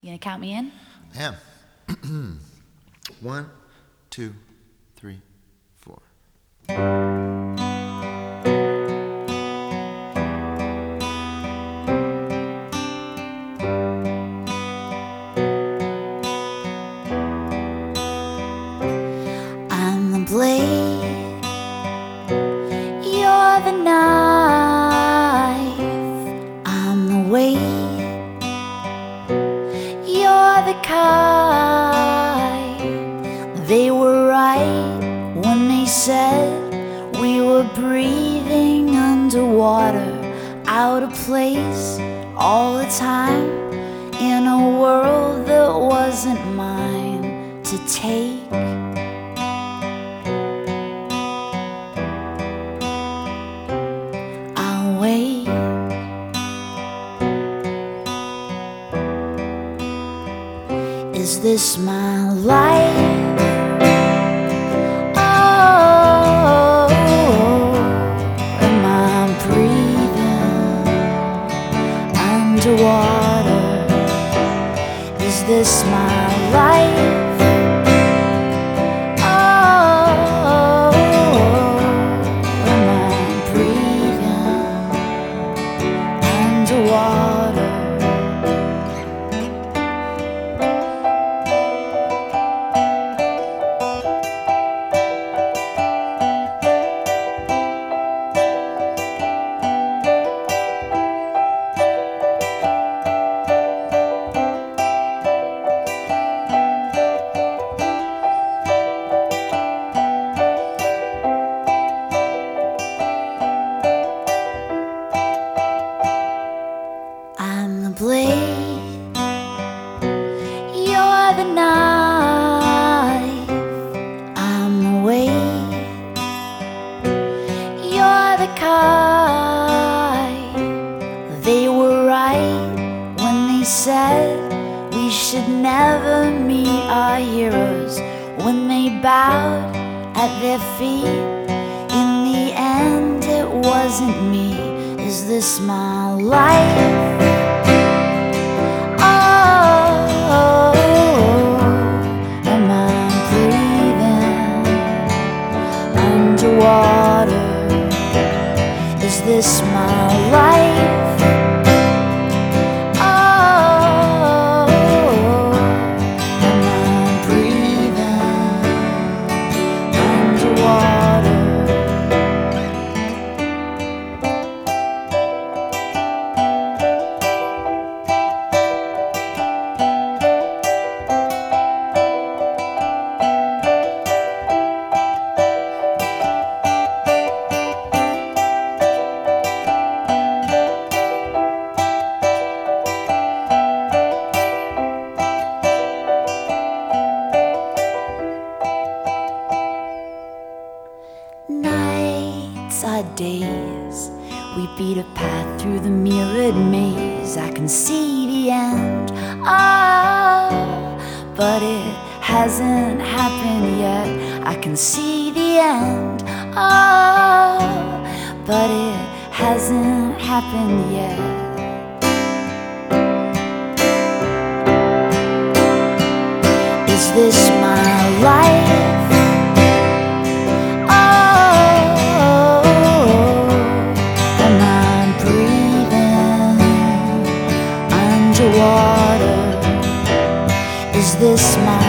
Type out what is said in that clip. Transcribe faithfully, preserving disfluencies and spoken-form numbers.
You gonna count me in? I am. One, two, three, four. I'm the blade, you're the knife. I'm the weight, you're the kite. They were right when they said we were breathing underwater, out of place all the time, in a world that wasn't mine to take. I'll wait. Is this my life? Oh, am I breathing underwater? Is this my life? Oh, am I breathing underwater? I'm the blade, you're the knife. I'm the weight, you're the kite. They were right when they said we should never meet our heroes, when they bowed at their feet. In the end, it wasn't me. Is this my life? Oh, am I breathing underwater? Is this my life? Oh, am I breathing underwater? Nights are days, we beat a path through the mirrored maze. I can see the end, ah, but it hasn't happened yet. I can see the end, ah, but it hasn't happened yet. Is this my life? Underwater, is this my